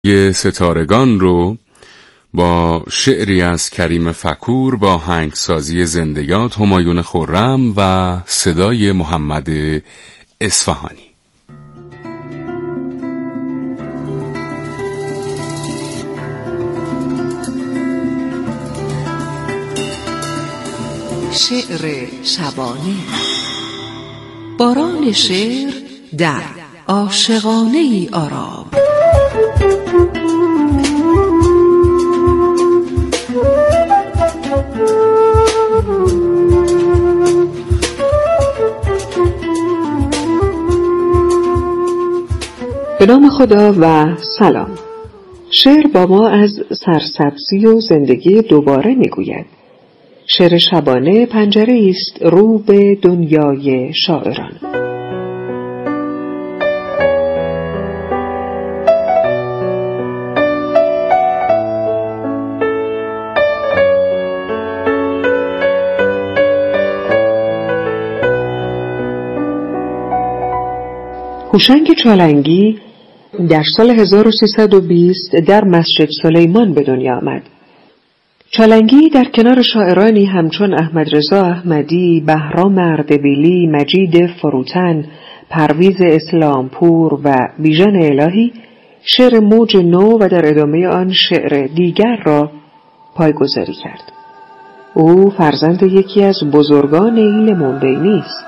ستارگان رو با شعری از کریم فکور با آهنگسازی زنده‌یاد همایون خرم و صدای محمد اصفهانی. شعر شبانه. باران شعر در عاشقانه ای آرام. به نام خدا و سلام. شعر با ما از سرسبزی و زندگی دوباره میگوید. شعر شبانه پنجره است رو به دنیای شاعران. هوشنگ چالنگی در سال 1320 در مسجد سلیمان به دنیا آمد. چالنگی در کنار شاعرانی همچون احمد رضا احمدی، بهرام اردبیلی، مجید فروتن، پرویز اسلامپور و بیژن الهی شعر موج نو و در ادامه آن شعر دیگر را پایگذاری کرد. او فرزند یکی از بزرگان ایل منبینی است.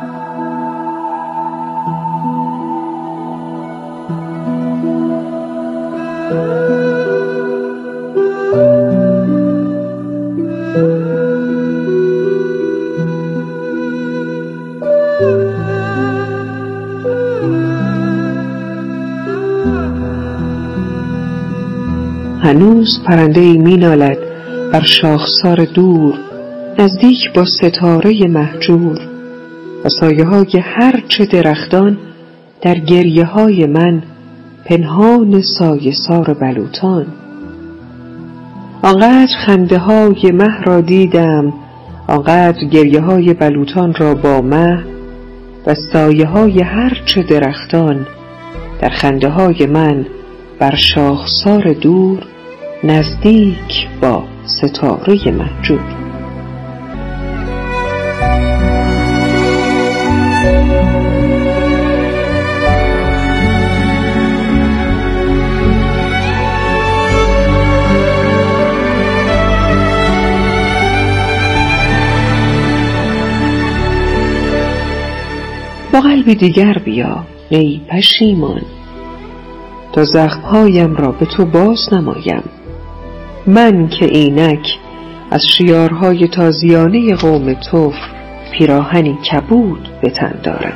هنوز پرنده‌ای می‌نالد بر شاخسار دور، نزدیک با ستاره مهجور، و سایه‌های هر چه درختان در گریه‌های من پنهان سایه‌سار بلوطان. آنقدر خنده‌های مه را دیدم، آنقدر گریه‌های بلوطان را با مه، و سایه‌های هر چه درختان در خنده‌های من بر شاخسار دور، نزدیک با ستاره مهجور. با قلبی دیگر بیا ای پشیمان، تا زخمهایم را به تو باز نمایم. من که اینک از شیارهای تازیانه قوم تو پیراهنی کبود به تن دارم.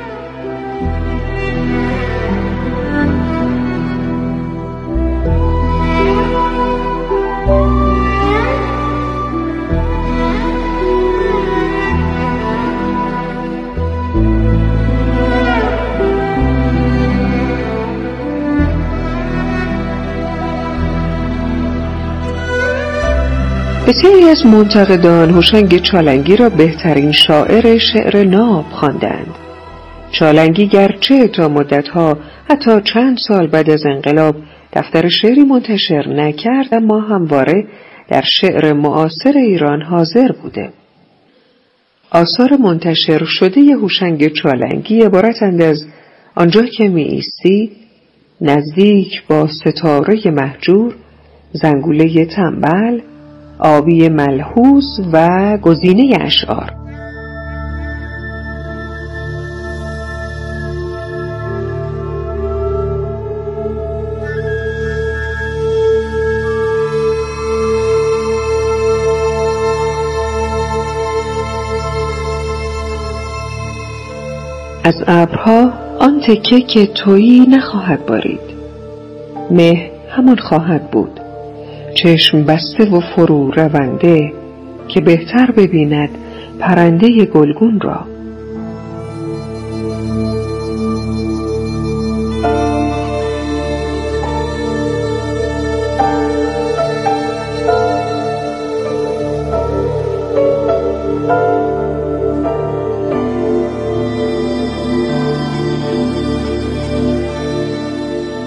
بسیاری از منتقدان هوشنگ چالنگی را بهترین شاعر شعر ناب خواندند. چالنگی گرچه تا مدتها حتی چند سال بعد از انقلاب دفتر شعری منتشر نکرد، اما همواره در شعر معاصر ایران حاضر بوده. آثار منتشر شده هوشنگ چالنگی عبارتند از آنجا که می ایستی، نزدیک با ستاره مهجور، زنگوله تنبل، آبی ملحوظ و گزینه اشعار. از ابرها آن تکه که تویی نخواهد بارید، مه همان خواهد بود، چشم بسته و فرو رونده که بهتر ببیند پرنده گلگون را.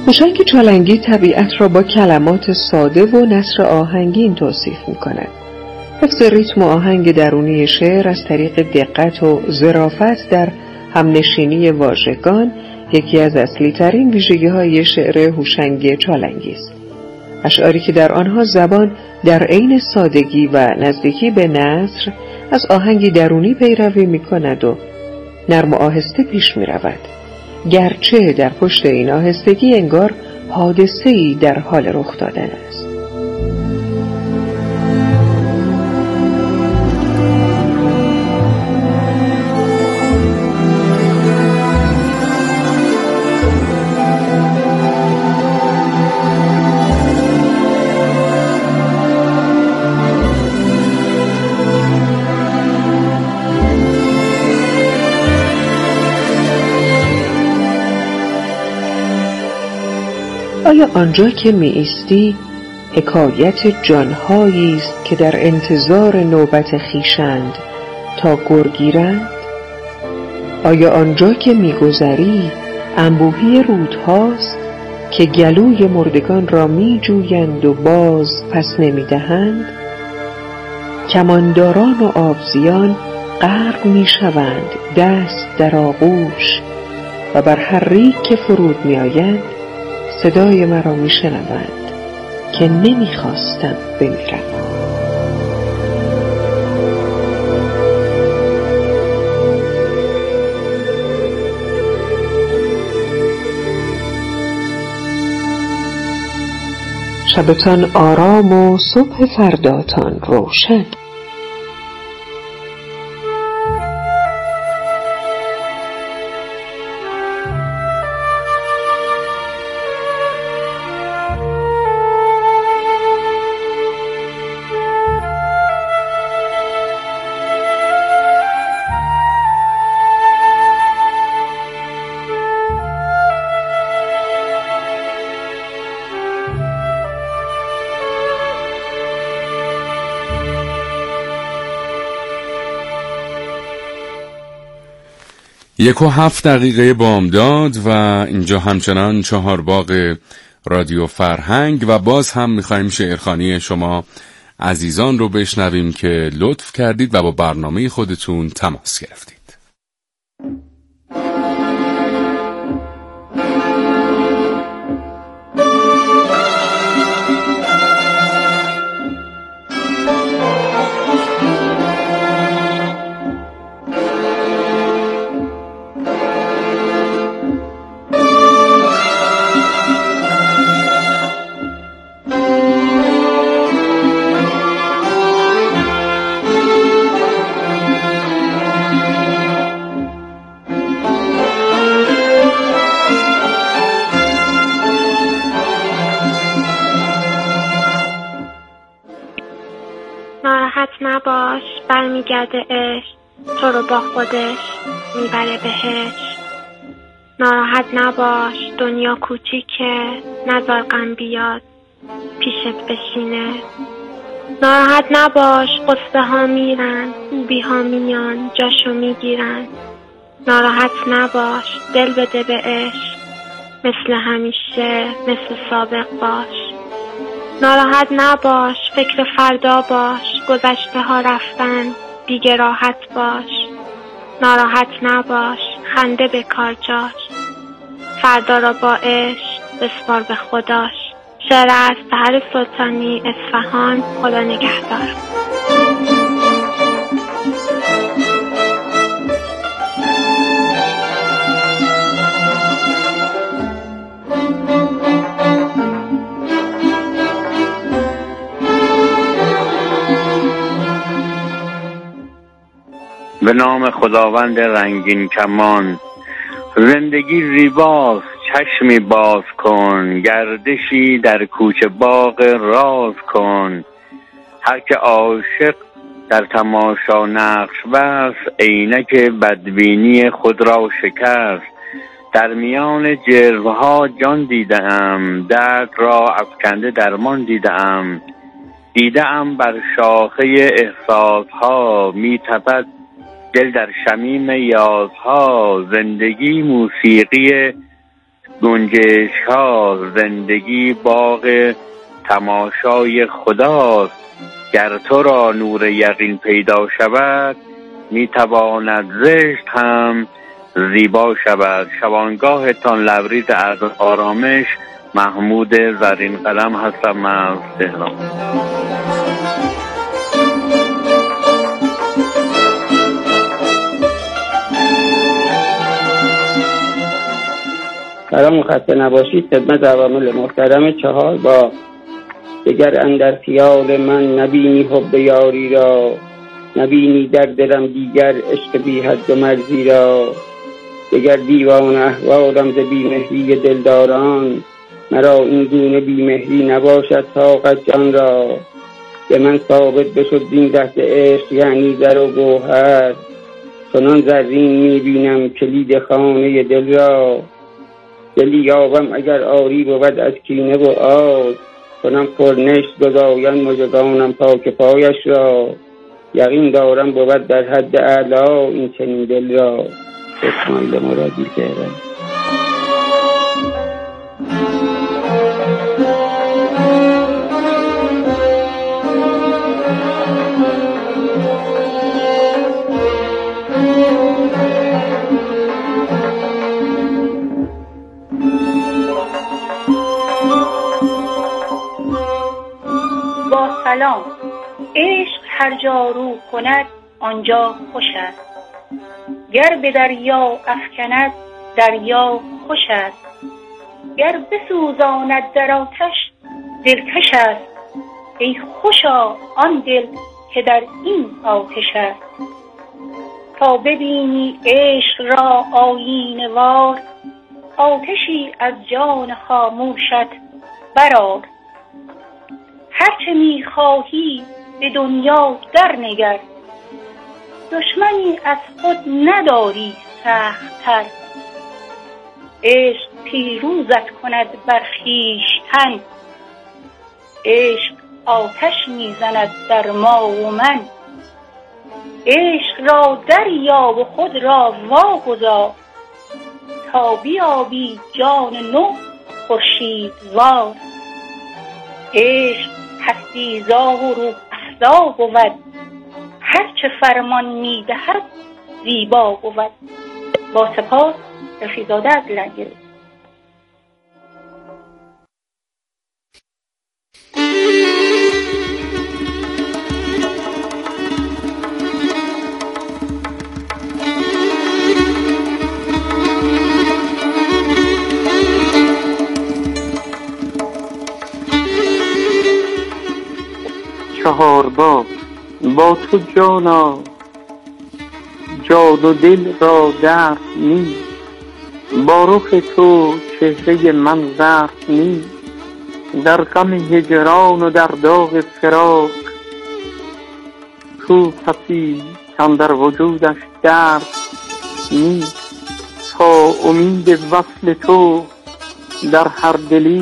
هوشنگ چالنگی طبیعت را با کلمات ساده و نثر آهنگین توصیف می‌کند. حفظ ریتم و آهنگ درونی شعر از طریق دقت و ظرافت در همنشینی واژگان یکی از اصلی‌ترین ویژگی‌های شعر هوشنگ چالنگی است. اشعاری که در آنها زبان در عین سادگی و نزدیکی به نثر از آهنگی درونی پیروی می‌کند و نرم و آهسته پیش می‌رود، گرچه در پشت این آهستگی انگار حادثه‌ای در حال رخ دادن است. آیا آنجا که می ایستی حکایت جانهایی است که در انتظار نوبت خویشند تا گرگیرند؟ آیا آنجا که می گذری انبوهی رودهاست که گلوی مردگان را می جویند و باز پس نمی دهند؟ کمانداران و آبزیان غرق می شوند دست در آغوش و بر هر ریگ که فرود می آیند صدای مرا می شنوند که نمی خواستم بمیرم. شبتان آرام و صبح فرداتان روشن. یک و 7 دقیقه بامداد و اینجا همچنان چهارباغ رادیو فرهنگ و باز هم میخواییم شعرخوانی شما عزیزان رو بشنویم که لطف کردید و با برنامه خودتون تماس گرفتید. ناراحت نباش، برمیگرده عشق تو رو با خودش میبره بهش. ناراحت نباش، دنیا کوچیکه، نذار غم بیاد پیشت بشینه. ناراحت نباش، قصه ها میرن، خوبی ها میان جاشو میگیرن. ناراحت نباش، دل بده به عشق، مثل همیشه مثل سابق باش. ناراحت نباش، فکر فردا باش، گذشته ها رفتن دیگه راحت باش. ناراحت نباش، خنده به کار جاش، فردا را با عشق بسپار به خداش. شعر از سحر سلطانی، اصفهان. خدا نگهدار. به نام خداوند رنگین کمان. زندگی زیباست، چشمی باز کن، گردشی در کوچه باغ راز کن. هر که عاشق در تماشا نقش بست، عینک بدبینی خود را شکست. در میان جلوه‌ها جان دیدم، درد را افکنده درمان دیدم. دیدم بر شاخه احساسها می‌تپد دل در شمیم یازها. زندگی موسیقی گنجشک ها. زندگی باغ تماشای خداست، گر تو را نور یقین پیدا شود میتواند زشت هم زیبا شود. شبانگاهتان لبریز از آرامش. محمود زرین قلم هستم از تهران. سلام و خسته نباشید خدمت عوامل محترم چهار با دگر اندر خیال من نبینی حب یاری را، نبینی در دلم دیگر عشق بی حد و مرزی را. دگر دیوان احوالم ز بیمهری دلداران، مرا این گونه بیمهری نباشد طاقت جان را. به من ثابت بشد این دست عشق یعنی زر و گوهر، چنان زرین میبینم کلید خانه دل را. دلی یابم اگر آری بود از کینه و آز، کنم پرنشت گزایم مژگانم پاک پایش را. یقین دارم بود در حد اعلی این چنین دل را. اسماعیل مرادی تهران. با سلام. عشق هر جا رو کند آنجا خوش است، گر به دریا افکند دریا خوش است. گر بسوزاند در آتش دلکش است، ای خوشا آن دل که در این آتش است. تا ببینی عشق را آیینه وار، آتشی از جان خاموشت برآر. هرچه میخواهی به دنیا در نگر، دشمنی از خود نداری سخت تر. عشق پیروزت کند بر خویشتن، عشق آتش میزند در ما و من. عشق را دریاب و خود را واگذار، تا بیابی جان نو خورشیدوار. عشق هستیزا و روح افزا بود، هرچه فرمان میدهد زیبا بود. با سپاس، رفیزاده از لنگرود. چهار با تو جانا جان و دل را درد نیست، با رخ تو چهره من زرد نیست. در غم هجران و در داغ فراق، کو کسی کاندر وجودش درد نیست. تا امید وصل تو در هر دلی،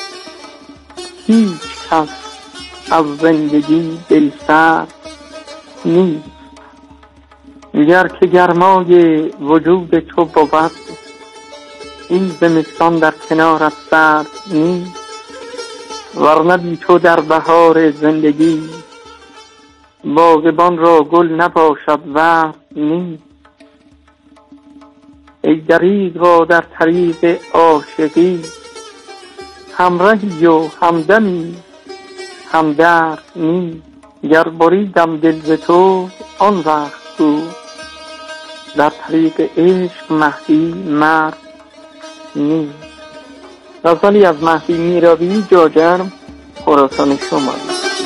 هیچ کس از زندگی دلسرد نیست. گر که گرمای وجود تو بود، این زمستان در کنارت سرد نیست. ورنه بی تو در بهار زندگی، باغبان را گل نباشد ورد نیست. ای دریغا در طریق عاشقی، همرهی و همدمی همدرد نیست. گر بریدم دل ز تو آن وقت گو، در طریق عشق مهدی مرد نیست. غزلی از مهدی میراوی، جاجرم، خراسان شمالی.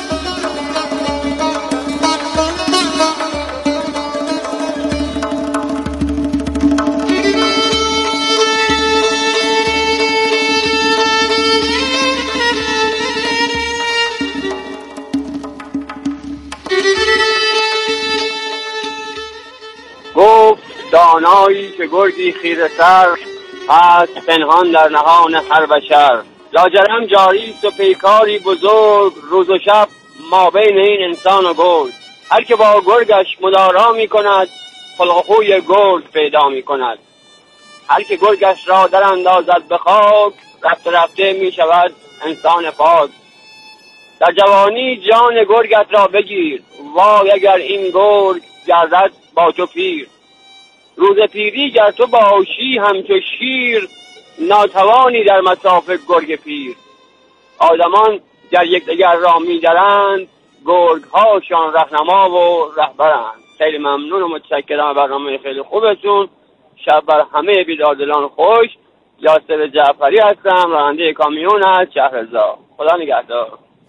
دانایی که گرگی خیره سر، هست پنهان در نهان هر بشر. لاجرم جاری است و پیکاری بزرگ، روز و شب ما بین این انسان و گرگ. هر که با گرگش مدارا می کند، خلق و خوی گرگ پیدا می کند. هر که گرگش را در اندازد به خاک، رفته رفته می شود انسان پاک. در جوانی جان گرگت را بگیر، وای اگر این گرگ گردد با تو پیر. روز پیری گر تو باشی همچو شیر، ناتوانی در مصاف گرگ پیر. آدمان گر یکدیگر را می‌درند، گرگ هاشان رهنما و رهبرند. خیلی ممنون و متشکرم برنامه خیلی خوبتون. شب بر همه بیداردلان خوش. یاسر جعفری هستم، راننده کامیون از شهرزا. خدا نگهدار.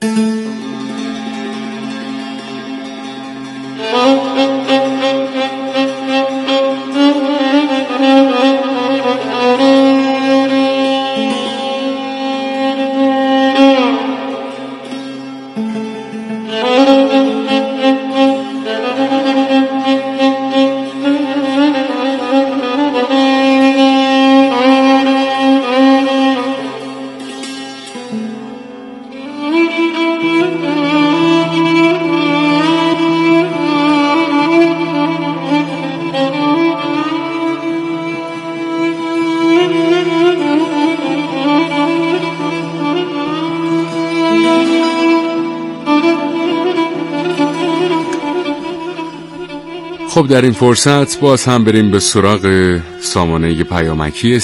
خب در این فرصت باز هم بریم به سراغ سامانه پیامکی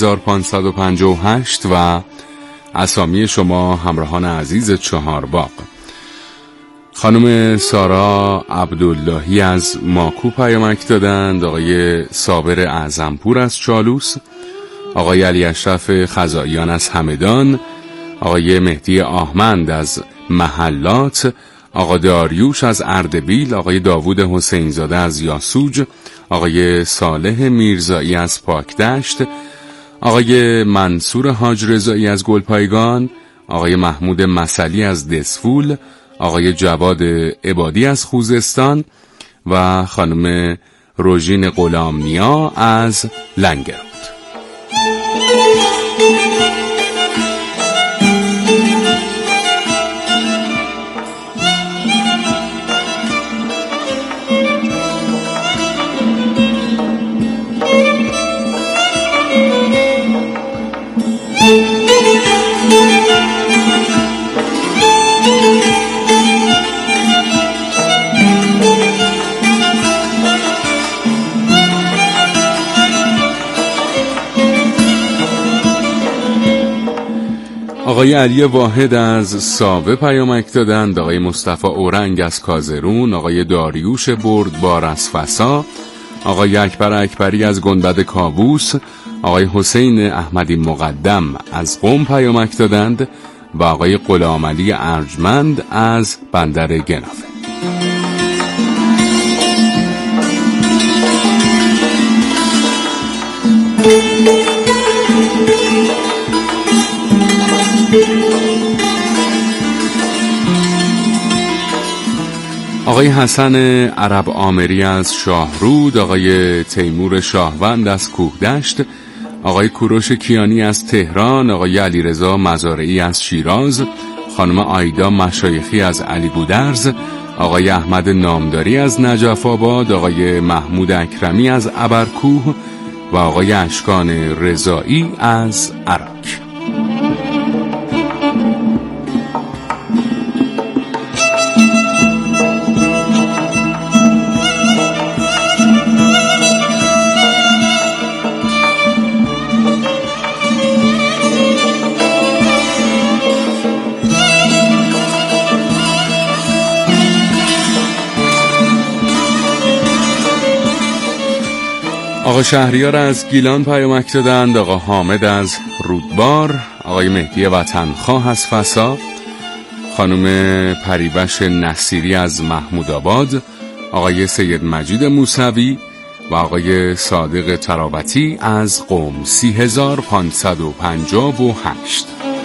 30558 و اسامی شما همراهان عزیز چهارباغ. خانم سارا عبداللهی از ماکو پیامک دادند، آقای صابر اعظمپور از چالوس، آقای علی اشرف خزائیان از همدان، آقای مهدی آهمند از محلات، آقا داریوش از اردبیل، آقای داوود حسینزاده از یاسوج، آقای صالح میرزایی از پاکدشت، آقای منصور حاج رضایی از گلپایگان، آقای محمود مسلی از دسفول، آقای جواد عبادی از خوزستان و خانم روژین غلامنیا از لنگرود. آقای علی واحد از ساوه پیامک دادند، آقای مصطفی اورنگ از کازرون، آقای داریوش بردبار از فسا، آقای اکبر اکبری از گنبد کاووس، آقای حسین احمدی مقدم از قم پیامک دادند و آقای غلامعلی ارجمند از بندر گنافه. آقای حسن عرب آمری از شاهرود، آقای تیمور شاهوند از کوهدشت، آقای کوروش کیانی از تهران، آقای علیرضا مزارعی از شیراز، خانم آیدا مشایخی از علی بودرز، آقای احمد نامداری از نجف آباد، آقای محمود اکرمی از ابرکوه و آقای اشکان رضایی از عراق. آقا شهریار از گیلان پیامک دادند، آقا حامد از رودبار، آقای مهدی وطنخواه از فسا، خانم پریوش نصیری از محمود آباد، آقای سید مجید موسوی و آقای صادق ترابتی از قم. 3558.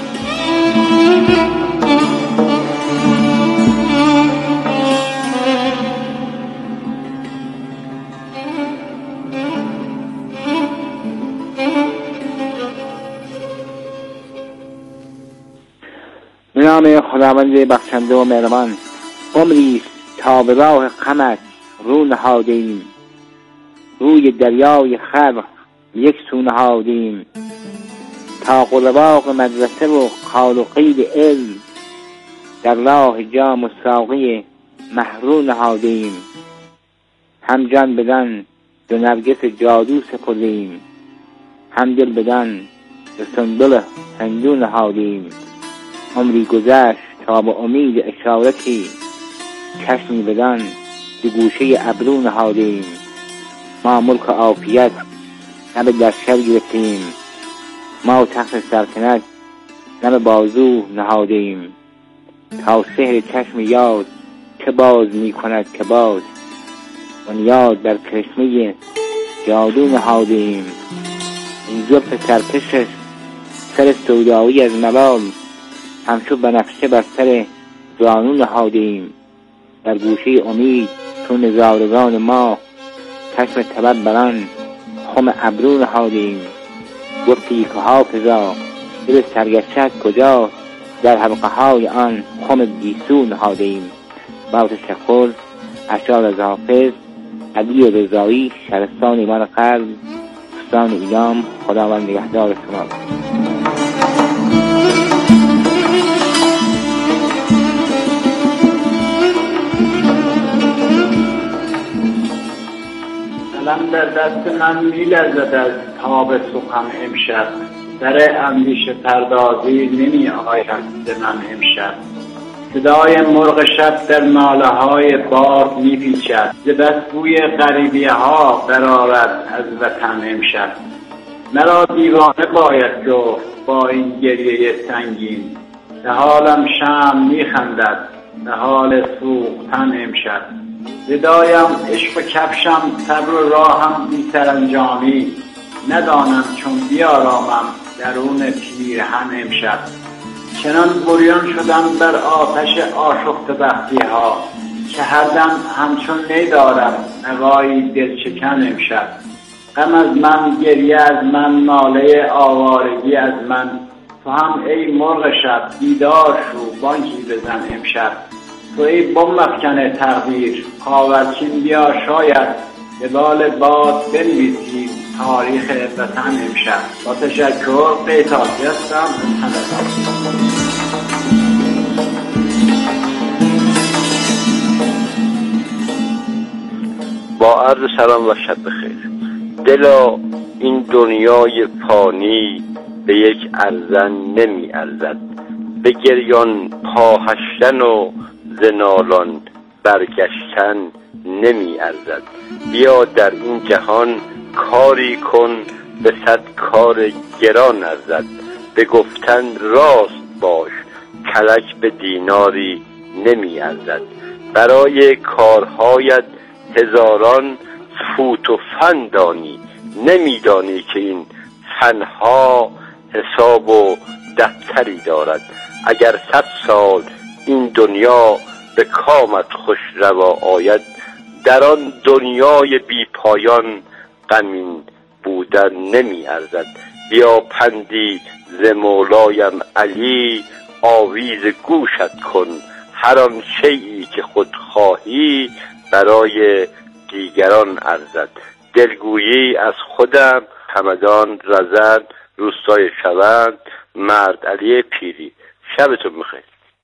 به نام خداوند بخشنده و مهربان. عمری تا به راه غمت رو نهادیم، روی دریای خلق یک سو نهادیم. تا قلباق مدرسه و خال و قید علم، در راه جام و ساقی محرو نهادیم. هم جان بدن دو نرگس جادو سپردیم، هم دل بدن به سنبل هندو نهادیم. عمری گذشت تا به امید اشارتی، چشمی بدن دو گوشه ابرو نهادیم. ما ملک عافیت نه به لشکر گرفتیم، ما تخت سلطنت نه به بازو نهادیم. تا سحر چشم یاد چه باز می کند که باز، بنیاد در کرشمه جادو نهادیم. این زلف سرکشش سر سودایی از ملال، همچو بنفشه بر سر زانو نهادیم. در گوشه امید تو نظارگان ما، چشم طبع بران خم ابرو نهادیم. گفتی که حافظا دل سرگشت کجا، در حلقه های آن خم گیسو نهادیم. با تشکر، اشعار از حافظ علی رضایی، شهرستان ایمان قلب، استان ایلام. خداوند نگهدار شما. قلم در دست من می‌لرزد از تاب سخن امشب، در اندیشه پردازی نمی آید به من امشب. صدای مرغ شب در ناله های باد می‌پیچد، ز بس بوی غریبی ها برآرد از وطن امشب. مرا دیوانه باید گفت با این گریه سنگین، به حالم شمع می‌خندد به حال سوختن امشب. ودایم عشق و کفشم صبر و راهم بی سرانجامی، ندانم چون بیارامم درون پیرهن امشب. چنان بریان شدم بر آتش آشفت بختی ها، که هر دم همچون نیدارم نوایی دلشکن امشب. غم از من، گریه از من، ناله آوارگی از من، تو هم ای مرغ شب بیدار شو بانکی بزن امشب. تو ای بم افکن تقدیر خاورچین بیا شاید، به بال باد بنویسی تاریخ وطن امشب. با تشکر، قیتاسی هستم. با عرض سلام و شب بخیر. دلا این دنیای فانی به یک ارزن نمی ارزد، به گریان پاهشتن و زنالان برگشتن نمی ارزد. بیا در این جهان کاری کن به 100 کار گران ارزد، به گفتن راست باش کلک به دیناری نمی ارزد. برای کارهایت هزاران فوت و فن دانی، نمی دانی که این فنها حساب و دفتری دارد. اگر 100 سال این دنیا به کامت خوش روا آید، در آن دنیای بی پایان غمین بودن نمی ارزد. بیا پندی ز مولایم علی آویز گوشت کن، هر آن شیئی که خود خواهی برای دیگران ارزد. دلگویی از خودم، همدان رزند، روستای شوند، مرد علی پیری. شبتون بخیر.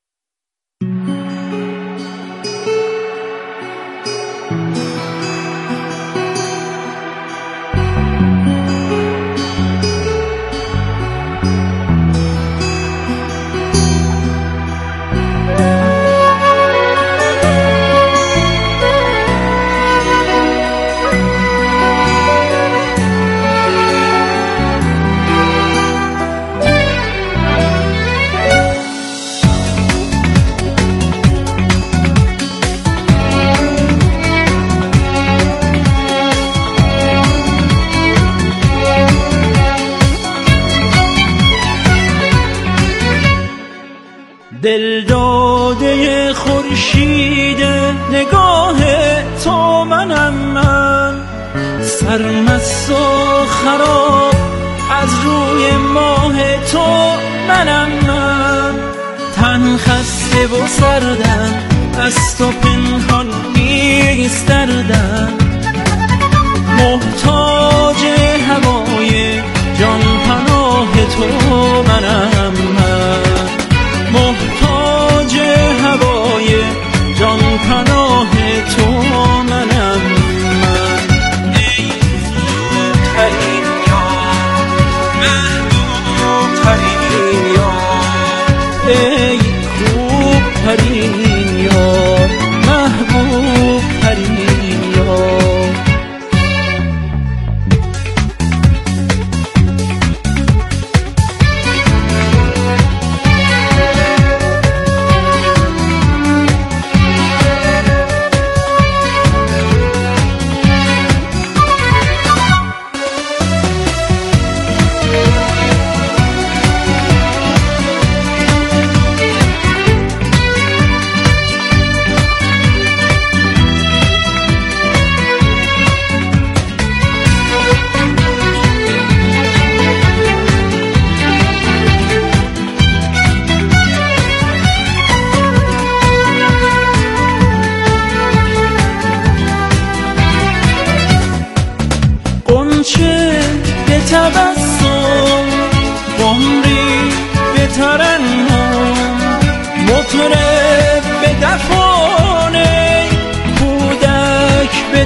دل داده خورشید نگاه تو منم من، سرمست و خراب از روی ماه تو منم من. تن خسته و سردم از تو پنهان نیست دردم، محتاج هوای ترین یار، محبوب ترین یار. قنچه به تبسم، عمری به ترنم، مطرب به دفانه، کودک به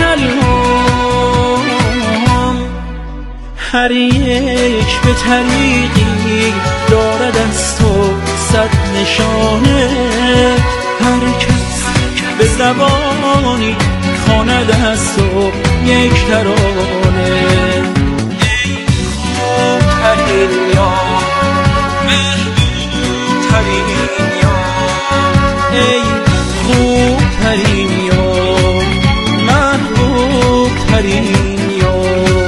تکلم. هر یک به طریقی دارد از تو صد نشانه، هر کس به زبانی خواند از تو یک ترانه. ای خوب ترین یار، محبوب ترین یار، ای خوب ترین یار، محبوب ترین یار.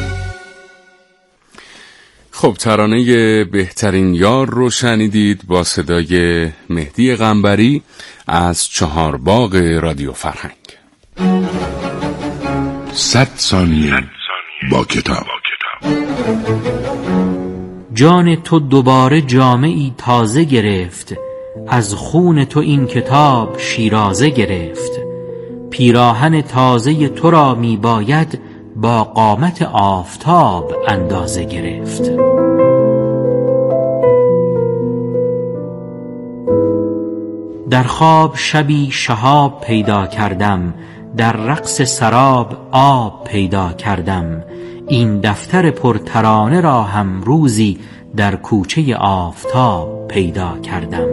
خب ترانه بهترین یار رو شنیدید با صدای مهدی قنبری از چهارباغ رادیو فرهنگ. 100 ثانیه با کتاب. جان تو دوباره جامعی تازه گرفت، از خون تو این کتاب شیرازه گرفت. پیراهن تازه تو را می باید با قامت آفتاب اندازه گرفت. در خواب شبی شهاب پیدا کردم، در رقص سراب آب پیدا کردم. این دفتر پرترانه را هم روزی در کوچه آفتاب پیدا کردم.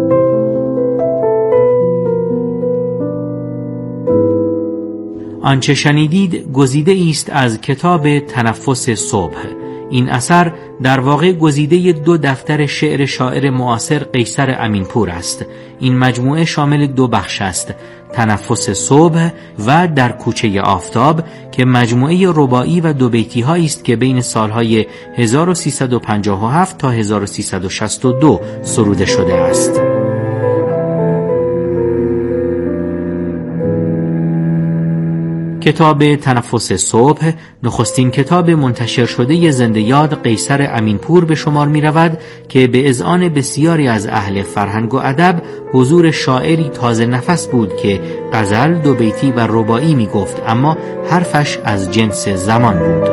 آنچه شنیدید گزیده است از کتاب تنفس صبح. این اثر در واقع گزیده 2 دفتر شعر شاعر معاصر قیصر امینپور است. این مجموعه شامل 2 بخش است: تنفس صبح و در کوچه آفتاب، که مجموعه رباعی و 2 بیتی هایی است که بین سالهای 1357 تا 1362 سروده شده است. کتاب تنفس صبح نخستین کتاب منتشر شده زنده یاد قیصر امینپور به شمار می رود که به اذعان بسیاری از اهل فرهنگ و ادب حضور شاعری تازه نفس بود که غزل، 2 بیتی و رباعی می گفت، اما حرفش از جنس زمان بود.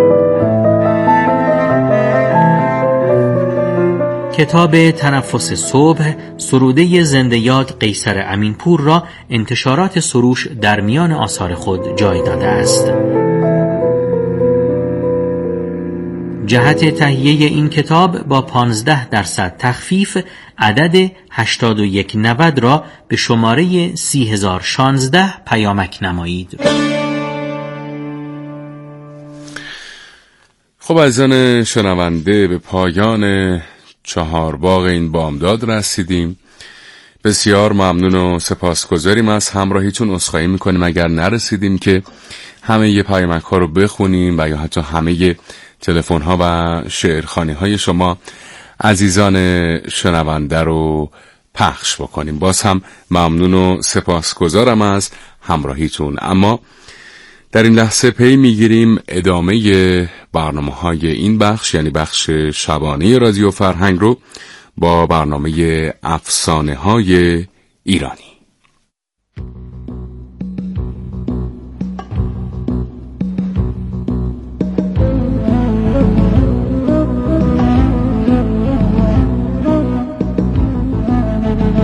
کتاب تنفس صبح سروده زنده یاد قیصر امینپور را انتشارات سروش در میان آثار خود جای داده است. جهت تهیه این کتاب با 15% تخفیف عدد 8190 را به شماره 30016 پیامک نمایید. خب عزیزان شنونده، به پایان چهارباغ این بامداد رسیدیم. بسیار ممنون و سپاسگزاریم از همراهیتون. عذرخواهی میکنیم اگر نرسیدیم که همه پیامک ها رو بخونیم و یا حتی همه تلفن ها و شعرخوانی های شما عزیزان شنونده رو پخش بکنیم. باز هم ممنون و سپاسگزارم از همراهیتون. اما در این لحظه پی میگیریم ادامه برنامه‌های این بخش، یعنی بخش شبانه رادیو فرهنگ رو با برنامه افسانه‌های ایرانی.